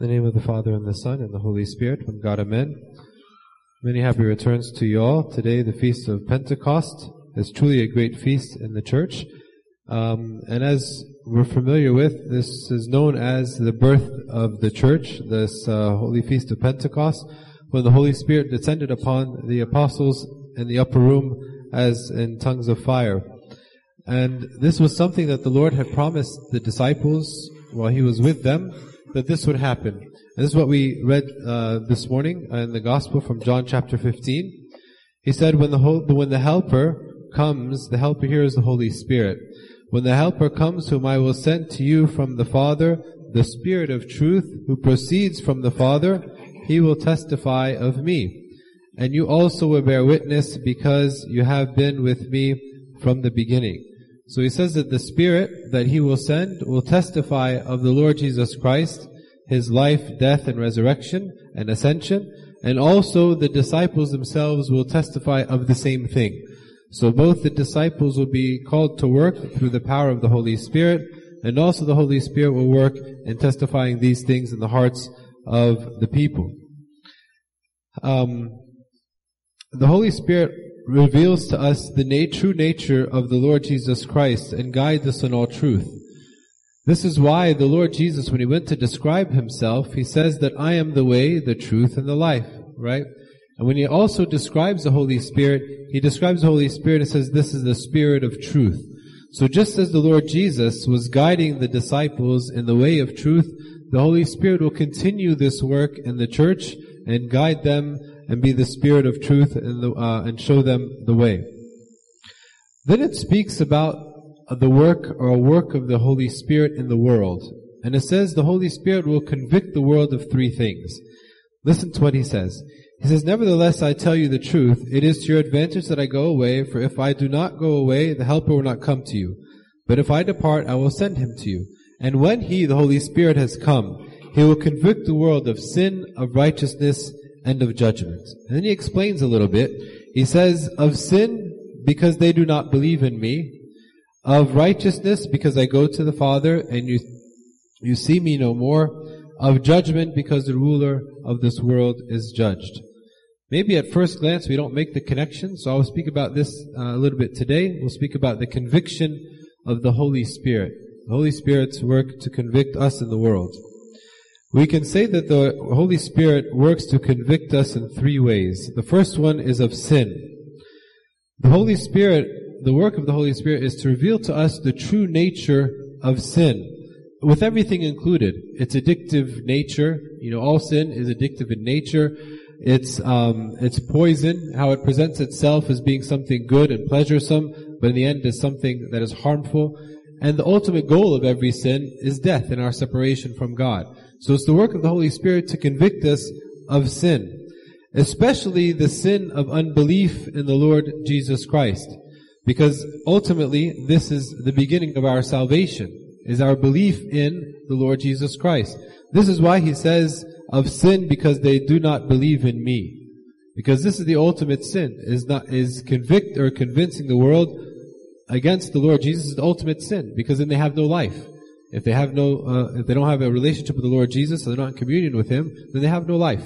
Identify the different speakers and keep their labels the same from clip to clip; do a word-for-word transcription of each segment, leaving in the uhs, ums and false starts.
Speaker 1: In the name of the Father, and the Son, and the Holy Spirit, one God, Amen. Many happy returns to you all. Today, the Feast of Pentecost is truly a great feast in the church. Um, and as we're familiar with, this is known as the birth of the church, this uh, Holy Feast of Pentecost, when the Holy Spirit descended upon the apostles in the upper room as in tongues of fire. And this was something that the Lord had promised the disciples while He was with them, that this would happen. And this is what we read uh, this morning in the Gospel from John chapter fifteen. He said, when the, whole, when the Helper comes, the Helper here is the Holy Spirit. When the Helper comes, whom I will send to you from the Father, the Spirit of truth, who proceeds from the Father, He will testify of me. And you also will bear witness, because you have been with me from the beginning. So He says that the Spirit that He will send will testify of the Lord Jesus Christ, His life, death, and resurrection, and ascension. And also the disciples themselves will testify of the same thing. So both the disciples will be called to work through the power of the Holy Spirit, and also the Holy Spirit will work in testifying these things in the hearts of the people. Um, the Holy Spirit reveals to us the na- true nature of the Lord Jesus Christ and guides us in all truth. This is why the Lord Jesus, when He went to describe Himself, He says that I am the way, the truth, and the life, right? And when He also describes the Holy Spirit, He describes the Holy Spirit and says this is the Spirit of truth. So just as the Lord Jesus was guiding the disciples in the way of truth, the Holy Spirit will continue this work in the church and guide them and be the Spirit of truth and, the, uh, and show them the way. Then it speaks about the work or work of the Holy Spirit in the world. And it says the Holy Spirit will convict the world of three things. Listen to what He says. He says, nevertheless, I tell you the truth. It is to your advantage that I go away, for if I do not go away, the Helper will not come to you. But if I depart, I will send Him to you. And when He, the Holy Spirit, has come, He will convict the world of sin, of righteousness, and of judgment. And then He explains a little bit. He says, of sin, because they do not believe in me. Of righteousness, because I go to the Father, and you you see me no more. Of judgment, because the ruler of this world is judged. Maybe at first glance we don't make the connection, so I'll speak about this uh, a little bit today. We'll speak about the conviction of the Holy Spirit. The Holy Spirit's work to convict us in the world. We can say that the Holy Spirit works to convict us in three ways. The first one is of sin. The Holy Spirit, the work of the Holy Spirit is to reveal to us the true nature of sin, with everything included. Its addictive nature, you know, all sin is addictive in nature. It's, um, it's poison, how it presents itself as being something good and pleasuresome, but in the end is something that is harmful. And the ultimate goal of every sin is death and our separation from God. So it's the work of the Holy Spirit to convict us of sin, especially the sin of unbelief in the Lord Jesus Christ. Because ultimately, this is the beginning of our salvation, is our belief in the Lord Jesus Christ. This is why He says of sin, because they do not believe in me. Because this is the ultimate sin, is not, is convict or convincing the world against the Lord Jesus is the ultimate sin, because then they have no life. If they have no, uh, if they don't have a relationship with the Lord Jesus, so they're not in communion with Him, then they have no life.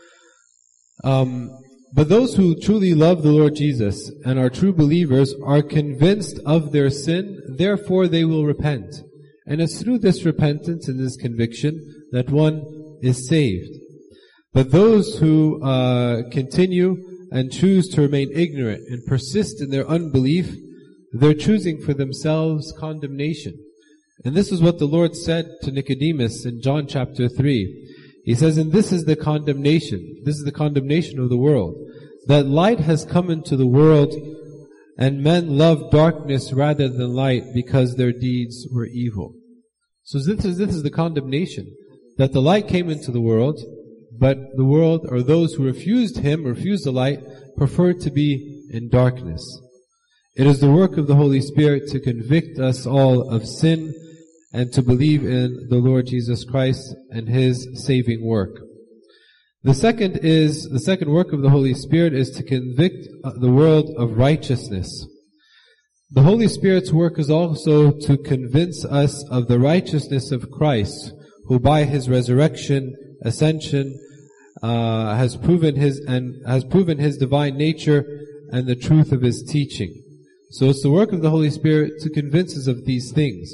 Speaker 1: Um, but those who truly love the Lord Jesus and are true believers are convinced of their sin, therefore they will repent. And it's through this repentance and this conviction that one is saved. But those who uh, continue and choose to remain ignorant and persist in their unbelief, they're choosing for themselves condemnation. And this is what the Lord said to Nicodemus in John chapter three. He says, and this is the condemnation, this is the condemnation of the world, that light has come into the world, and men love darkness rather than light, because their deeds were evil. So this is, this is the condemnation, that the light came into the world, but the world, or those who refused Him, refused the light, preferred to be in darkness. It is the work of the Holy Spirit to convict us all of sin and to believe in the Lord Jesus Christ and His saving work. The second is, the second work of the Holy Spirit is to convict the world of righteousness. The Holy Spirit's work is also to convince us of the righteousness of Christ, who by His resurrection ascension, uh, has proven his, and has proven his divine nature and the truth of his teaching. So it's the work of the Holy Spirit to convince us of these things.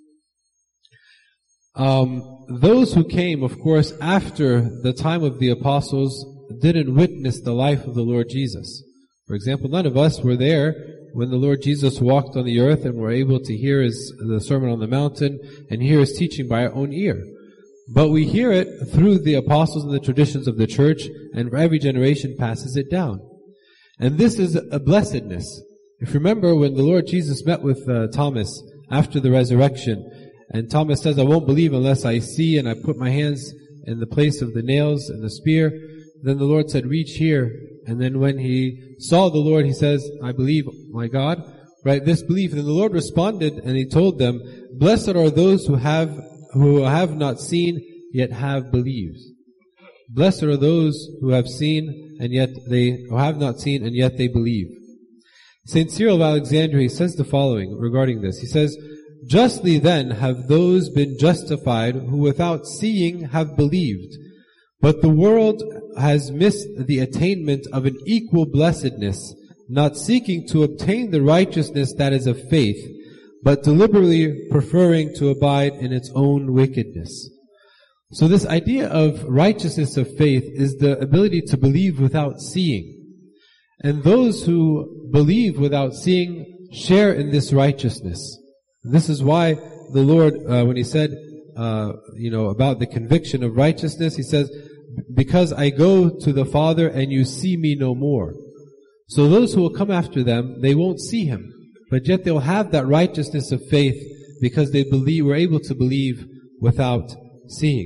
Speaker 1: Um, those who came, of course, after the time of the apostles didn't witness the life of the Lord Jesus. For example, none of us were there when the Lord Jesus walked on the earth and were able to hear his, the Sermon on the Mountain and hear his teaching by our own ear. But we hear it through the apostles and the traditions of the church, and every generation passes it down. And this is a blessedness. If you remember when the Lord Jesus met with uh, Thomas after the resurrection, and Thomas says, I won't believe unless I see and I put my hands in the place of the nails and the spear. Then the Lord said, reach here. And then when he saw the Lord, he says, I believe, my God. Right, this belief. And the Lord responded and he told them, blessed are those who have, who have not seen, yet have believed. Blessed are those who have seen and yet they, who have not seen and yet they believe. Saint Cyril of Alexandria says the following regarding this. He says, justly then have those been justified who without seeing have believed. But the world has missed the attainment of an equal blessedness, not seeking to obtain the righteousness that is of faith, but deliberately preferring to abide in its own wickedness. So this idea of righteousness of faith is the ability to believe without seeing. And those who believe without seeing share in this righteousness. This is why the Lord, uh, when He said, uh, you know, about the conviction of righteousness, He says, because I go to the Father and you see me no more. So those who will come after them, they won't see Him, but yet they'll have that righteousness of faith because they believe, were able to believe without seeing.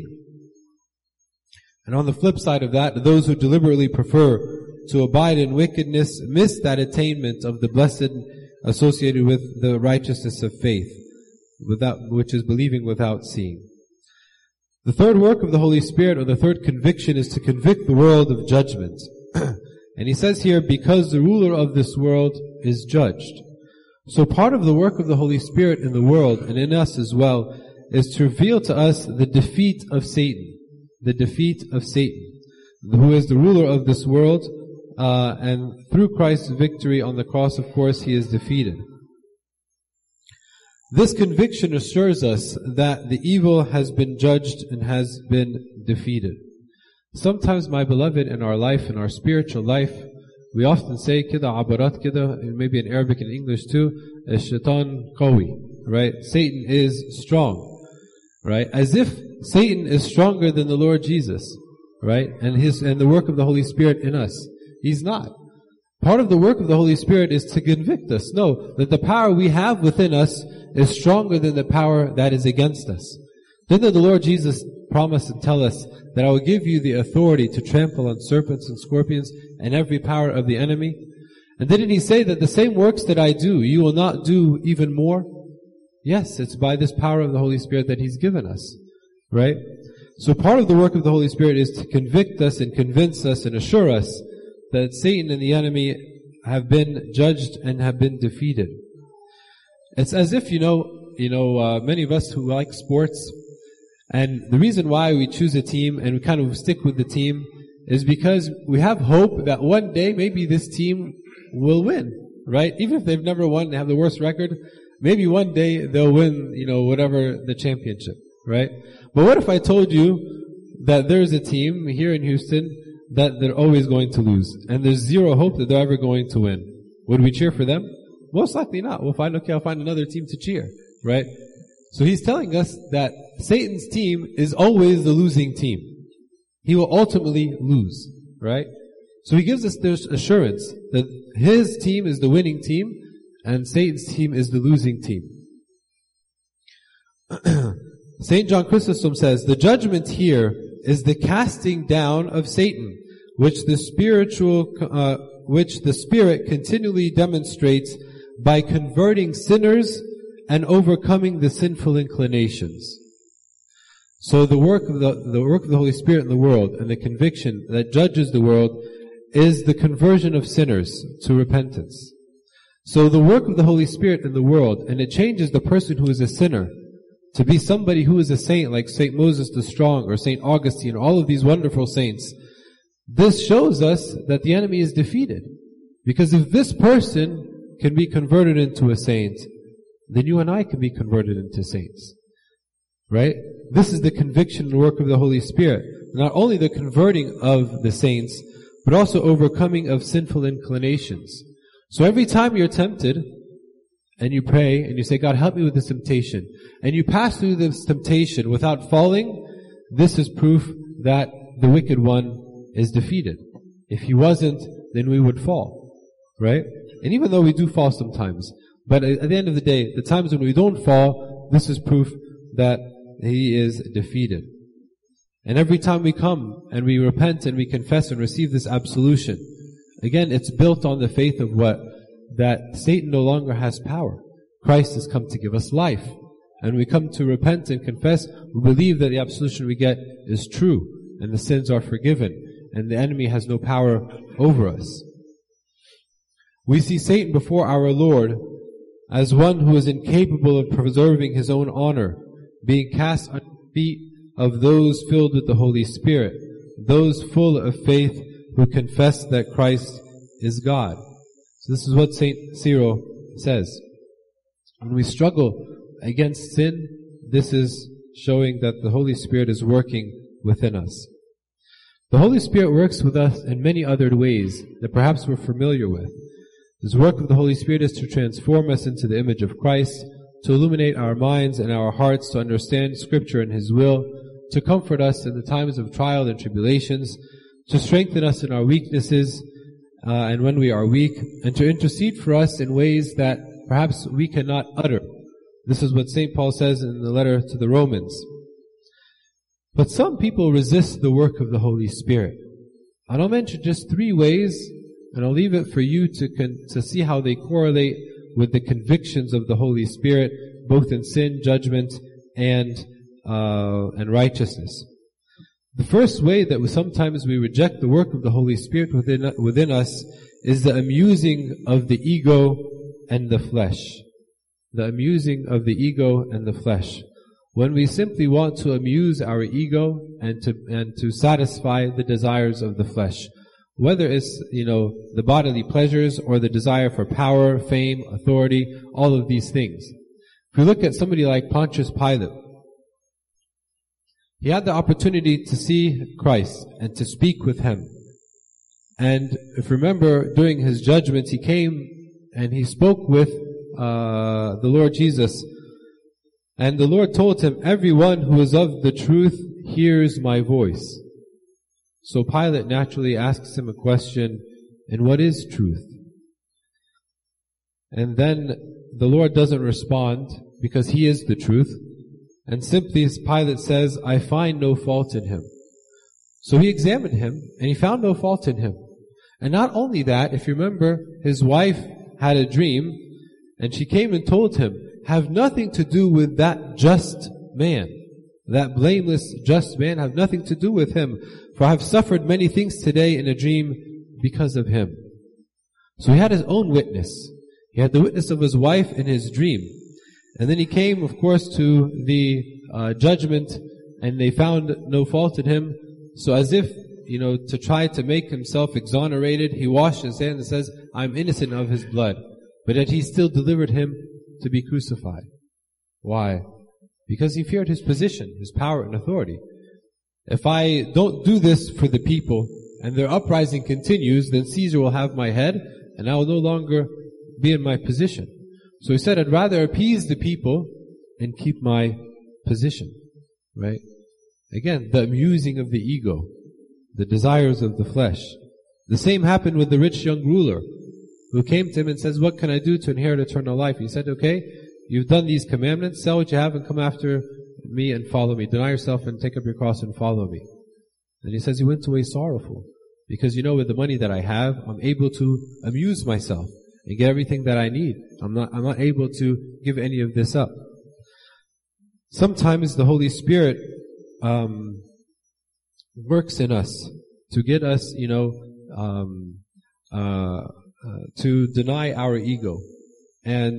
Speaker 1: And on the flip side of that, those who deliberately prefer to abide in wickedness miss that attainment of the blessed associated with the righteousness of faith, without, which is believing without seeing. The third work of the Holy Spirit, or the third conviction, is to convict the world of judgment. And he says here, because the ruler of this world is judged. So part of the work of the Holy Spirit in the world, and in us as well, is to reveal to us the defeat of Satan. The defeat of Satan, who is the ruler of this world, uh, and through Christ's victory on the cross, of course, he is defeated. This conviction assures us that the evil has been judged and has been defeated. Sometimes, my beloved, in our life, in our spiritual life, we often say, kida abarat kida, maybe in Arabic and English too, shaitan qawi, right? Satan is strong, right? As if Satan is stronger than the Lord Jesus, right? And his, and the work of the Holy Spirit in us. He's not. Part of the work of the Holy Spirit is to convict us. No, that the power we have within us is stronger than the power that is against us. Didn't the Lord Jesus promise and tell us that I will give you the authority to trample on serpents and scorpions and every power of the enemy? And didn't He say that the same works that I do, you will not do even more? Yes, it's by this power of the Holy Spirit that He's given us. Right? So part of the work of the Holy Spirit is to convict us and convince us and assure us that Satan and the enemy have been judged and have been defeated. It's as if, you know, you know, uh, many of us who like sports, and the reason why we choose a team and we kind of stick with the team is because we have hope that one day maybe this team will win, right? Even if they've never won, they have the worst record, maybe one day they'll win, you know, whatever the championship, right? But what if I told you that there's a team here in Houston that they're always going to lose, and there's zero hope that they're ever going to win? Would we cheer for them? Most likely not. We'll find, okay, I'll find another team to cheer, right? So he's telling us that Satan's team is always the losing team. He will ultimately lose, right? So he gives us this assurance that his team is the winning team, and Satan's team is the losing team. Saint John Chrysostom says, the judgment here is the casting down of Satan, which the spiritual, uh, which the Spirit continually demonstrates by converting sinners and overcoming the sinful inclinations. So the work of the, the work of the Holy Spirit in the world and the conviction that judges the world is the conversion of sinners to repentance. So the work of the Holy Spirit in the world, and it changes the person who is a sinner to be somebody who is a saint like Saint Moses the Strong or Saint Augustine, all of these wonderful saints, this shows us that the enemy is defeated. Because if this person can be converted into a saint, then you and I can be converted into saints. Right? This is the conviction and work of the Holy Spirit. Not only the converting of the saints, but also overcoming of sinful inclinations. So every time you're tempted, and you pray, and you say, God, help me with this temptation, and you pass through this temptation without falling, this is proof that the wicked one is defeated. If he wasn't, then we would fall. Right? And even though we do fall sometimes, but at the end of the day, the times when we don't fall, this is proof that he is defeated. And every time we come and we repent and we confess and receive this absolution, again, it's built on the faith of what? That Satan no longer has power. Christ has come to give us life. And we come to repent and confess, we believe that the absolution we get is true, and the sins are forgiven, and the enemy has no power over us. We see Satan before our Lord as one who is incapable of preserving his own honor, being cast under the feet of those filled with the Holy Spirit, those full of faith who confess that Christ is God. So this is what Saint Cyril says. When we struggle against sin, this is showing that the Holy Spirit is working within us. The Holy Spirit works with us in many other ways that perhaps we're familiar with. This work of the Holy Spirit is to transform us into the image of Christ, to illuminate our minds and our hearts to understand Scripture and His will, to comfort us in the times of trial and tribulations, to strengthen us in our weaknesses uh, and when we are weak, and to intercede for us in ways that perhaps we cannot utter. This is what Saint Paul says in the letter to the Romans. But some people resist the work of the Holy Spirit. And I'll mention just three ways, and I'll leave it for you to con- to see how they correlate with the convictions of the Holy Spirit, both in sin, judgment, and uh, and righteousness. The first way that we sometimes we reject the work of the Holy Spirit within within us is the amusing of the ego and the flesh. The amusing of the ego and the flesh. When we simply want to amuse our ego and to and to satisfy the desires of the flesh. Whether it's, you know, the bodily pleasures or the desire for power, fame, authority, all of these things. If we look at somebody like Pontius Pilate, he had the opportunity to see Christ and to speak with Him. And if you remember, during His judgment, He came and He spoke with uh, the Lord Jesus. And the Lord told Him, everyone who is of the truth hears my voice. So Pilate naturally asks Him a question, and what is truth? And then the Lord doesn't respond because He is the truth. And simply as Pilate says, I find no fault in Him. So He examined Him and He found no fault in Him. And not only that, if you remember, His wife had a dream and she came and told Him, have nothing to do with that just man. That blameless, just man, have nothing to do with him. For I have suffered many things today in a dream because of him. So he had his own witness. He had the witness of his wife in his dream. And then he came, of course, to the uh, judgment, and they found no fault in him. So as if, you know, to try to make himself exonerated, he washed his hands and says, I'm innocent of his blood. But yet he still delivered him to be crucified. Why? Because he feared his position, his power and authority. If I don't do this for the people, and their uprising continues, then Caesar will have my head, and I will no longer be in my position. So he said, I'd rather appease the people and keep my position. Right? Again, the amusing of the ego, the desires of the flesh. The same happened with the rich young ruler, who came to him and says, what can I do to inherit eternal life? He said, okay, you've done these commandments, sell what you have and come after me and follow me. Deny yourself and take up your cross and follow me. And he says he went away sorrowful. Because, you know, with the money that I have, I'm able to amuse myself and get everything that I need. I'm not, I'm not able to give any of this up. Sometimes the Holy Spirit, um, works in us to get us, you know, um, uh, uh, to deny our ego and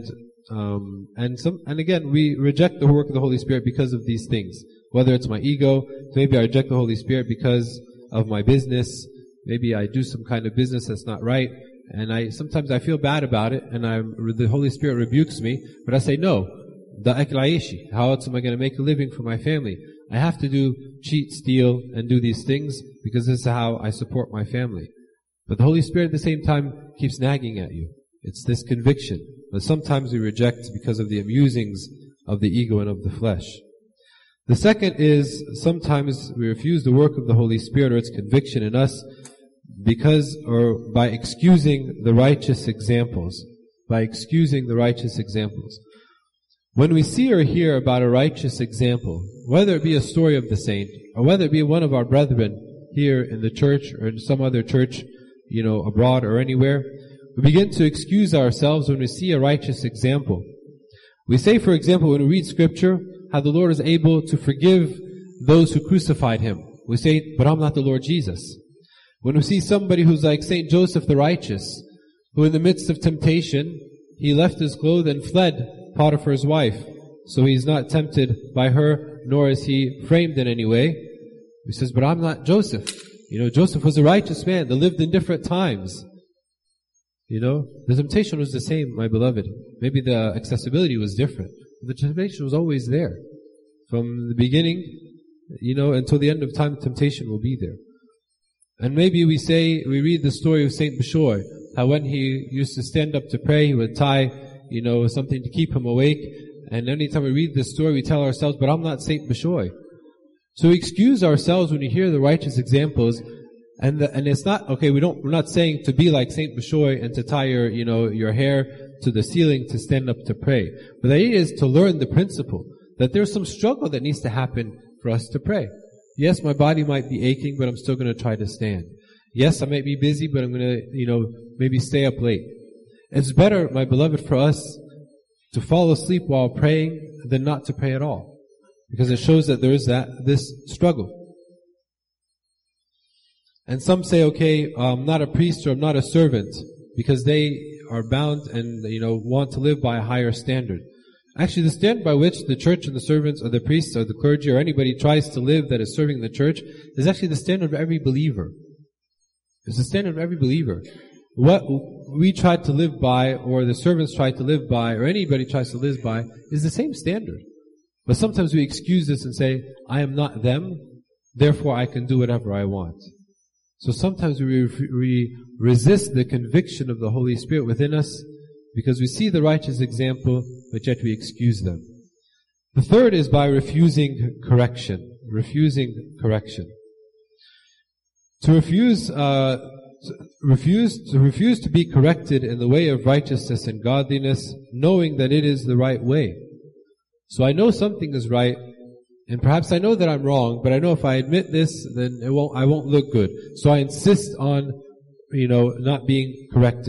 Speaker 1: Um, and some, and again, we reject the work of the Holy Spirit because of these things. Whether it's my ego, maybe I reject the Holy Spirit because of my business. Maybe I do some kind of business that's not right, and I sometimes I feel bad about it, and I the Holy Spirit rebukes me. But I say no. Da'ak la'aishi. How else am I going to make a living for my family? I have to do cheat, steal, and do these things because this is how I support my family. But the Holy Spirit at the same time keeps nagging at you. It's this conviction. But sometimes we reject because of the amusings of the ego and of the flesh. The second is sometimes we refuse the work of the Holy Spirit or its conviction in us because or by excusing the righteous examples. By excusing the righteous examples. When we see or hear about a righteous example, whether it be a story of the saint or whether it be one of our brethren here in the church or in some other church, you know, abroad or anywhere, we begin to excuse ourselves when we see a righteous example. We say, for example, when we read scripture, how the Lord is able to forgive those who crucified Him. We say, but I'm not the Lord Jesus. When we see somebody who's like Saint Joseph the righteous, who in the midst of temptation, he left his clothes and fled Potiphar's wife, so he's not tempted by her, nor is he framed in any way. He says, but I'm not Joseph. You know, Joseph was a righteous man that lived in different times. You know, the temptation was the same, my beloved. Maybe the accessibility was different. The temptation was always there. From the beginning, you know, until the end of time, temptation will be there. And maybe we say, we read the story of Saint Bishoy, how when he used to stand up to pray, he would tie, you know, something to keep him awake. And anytime we read this story, we tell ourselves, but I'm not Saint Bishoy. So we excuse ourselves when we hear the righteous examples. And the, and it's not, okay, we don't, we're not saying to be like Saint Bishoy and to tie your, you know, your hair to the ceiling to stand up to pray. But the idea is to learn the principle, that there's some struggle that needs to happen for us to pray. Yes, my body might be aching, but I'm still going to try to stand. Yes, I might be busy, but I'm going to, you know, maybe stay up late. It's better, my beloved, for us to fall asleep while praying than not to pray at all. Because it shows that there is that, this struggle. And some say, okay, I'm not a priest or I'm not a servant, because they are bound and, you know, want to live by a higher standard. Actually, the standard by which the church and the servants or the priests or the clergy or anybody tries to live that is serving the church is actually the standard of every believer. It's the standard of every believer. What we try to live by, or the servants try to live by, or anybody tries to live by, is the same standard. But sometimes we excuse this and say, I am not them, therefore I can do whatever I want. So sometimes we, we resist the conviction of the Holy Spirit within us because we see the righteous example, but yet we excuse them. The third is by refusing correction. Refusing correction. To refuse, uh, to refuse, to refuse to be corrected in the way of righteousness and godliness, knowing that it is the right way. So I know something is right, and perhaps I know that I'm wrong, but I know if I admit this, then it won't, I won't look good. So I insist on, you know, not being corrected.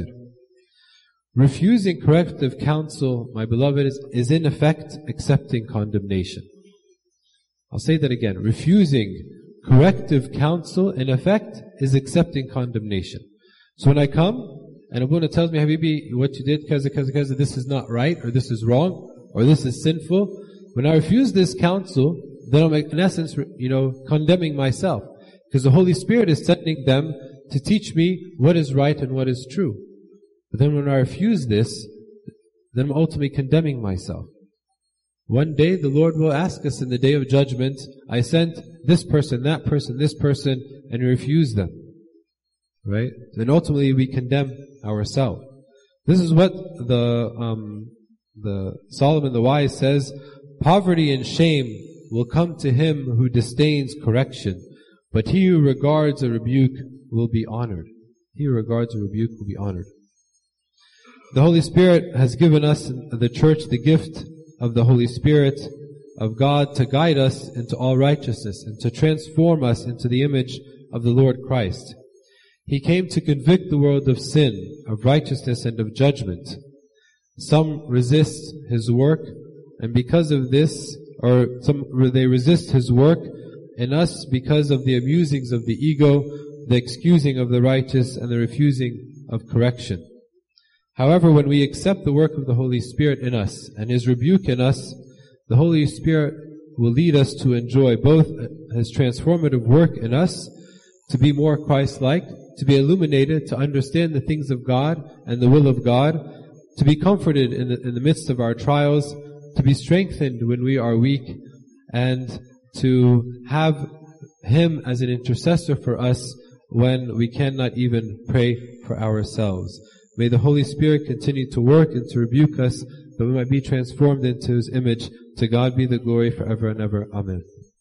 Speaker 1: Refusing corrective counsel, my beloved, is, is in effect accepting condemnation. I'll say that again. Refusing corrective counsel, in effect, is accepting condemnation. So when I come, and Abuna tells me, Habibi, what you did, kaza, kaza, kaza, this is not right, or this is wrong, or this is sinful, when I refuse this counsel, then I'm in essence, you know, condemning myself. Because the Holy Spirit is sending them to teach me what is right and what is true. But then when I refuse this, then I'm ultimately condemning myself. One day the Lord will ask us in the day of judgment, I sent this person, that person, this person, and we refuse them. Right? Then ultimately we condemn ourselves. This is what the, um, the Solomon the Wise says, poverty and shame will come to him who disdains correction, but he who regards a rebuke will be honored. He who regards a rebuke will be honored. The Holy Spirit has given us, the church, the gift of the Holy Spirit of God to guide us into all righteousness and to transform us into the image of the Lord Christ. He came to convict the world of sin, of righteousness, and of judgment. Some resist His work, and because of this, or some they resist His work in us because of the amusings of the ego, the excusing of the righteous, and the refusing of correction. However, when we accept the work of the Holy Spirit in us and His rebuke in us, the Holy Spirit will lead us to enjoy both His transformative work in us, to be more Christ-like, to be illuminated, to understand the things of God and the will of God, to be comforted in the, in the midst of our trials, to be strengthened when we are weak, and to have Him as an intercessor for us when we cannot even pray for ourselves. May the Holy Spirit continue to work and to rebuke us, that we might be transformed into His image. To God be the glory forever and ever. Amen.